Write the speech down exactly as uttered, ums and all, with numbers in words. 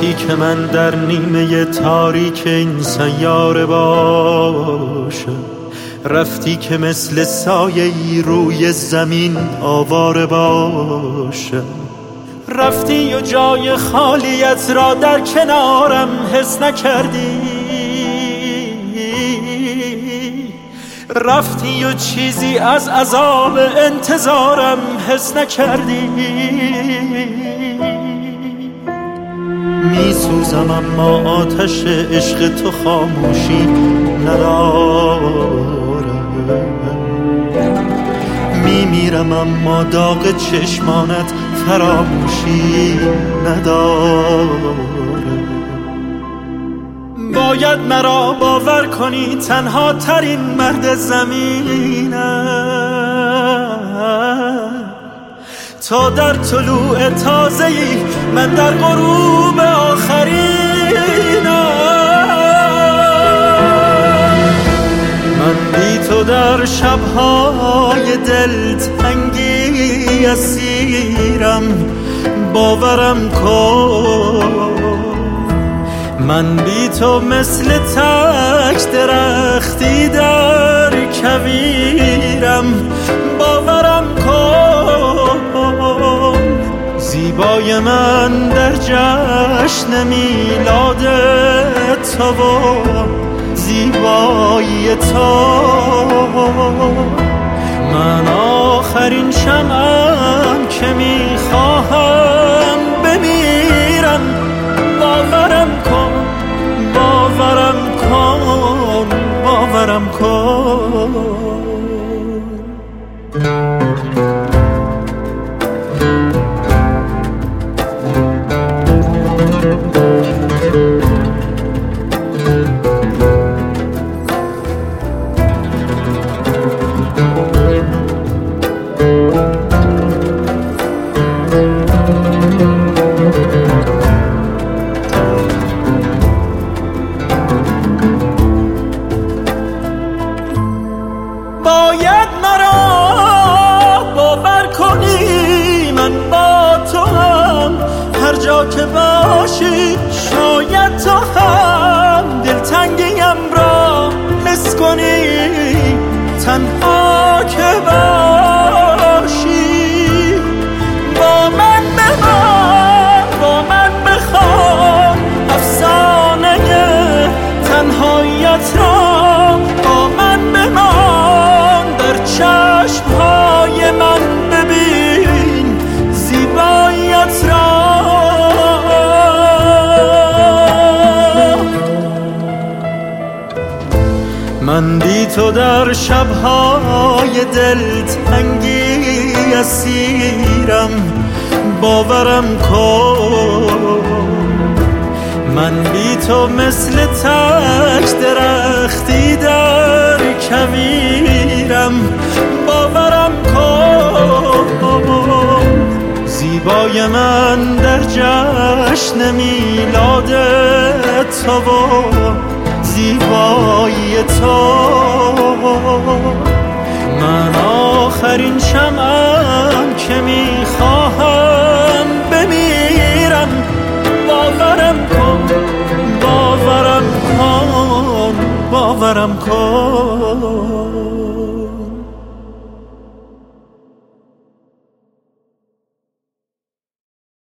رفتی که من در نیمه تاریک این سیاره باشم، رفتی که مثل سایه‌ای روی زمین آواره باشم، رفتی و جای خالیت را در کنارم حس نکردی، رفتی و چیزی از عذاب انتظارم حس نکردی. می سوزم اما آتش عشق تو خاموشی ندارم، می میرم اما داغ چشمانت فراموشی ندارم. باید مرا باور کنی تنها ترین مرد زمینم، تا در طلوع تازه‌ای من در غروب آخرینم. من بی تو در شب‌های دلتنگی اسیرم، باورم کن. من بی تو مثل تک درختی در کویرم، باورم کن. زیبای من در جشن میلاد تو و زیبایی تو، من آخرین شمعم که میخواهم بمیرم. باورم کن، باورم کن، باورم کن. باید مرا باور کنی من با تو هم، هر جا که باشی شاید تو هم دلتنگیم را حس کنی، تنها که باشی با من بمان، با من بخوان افسانه تنهاییت را، با من بمان در چشمهای من ببین زیباییت را. من بی تو در شبهای دلتنگی اسیرم، باورم کن. من بی تو مثل تک درختی در کویرم، باورم کن. زیبای من در جشن میلاد تو و زیبایی تو، من آخرین شمعم که میخواهم بمیرم. باورم کن، باورم کن، باورم کن.